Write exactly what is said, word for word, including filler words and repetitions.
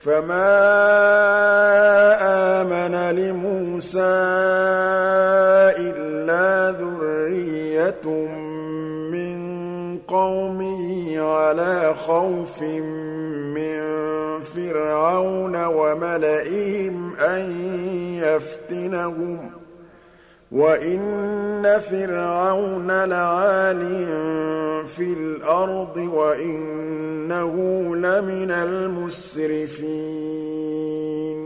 فَمَا آمَنَ لِمُوسَىٰ إِلَّا ذُرِّيَّةٌ مِّن قَوْمِهِ عَلَىٰ خَوْفٍ مِّن فِرْعَوْنَ وَمَلَئِهِمْ أَن يَفْتِنَهُمْ ۚ وَإِنَّ فِرْعَوْنَ لَعَالٍ فِي الْأَرْضِ وَإِنَّهُ لَمِنَ الْمُسْرِفِينَ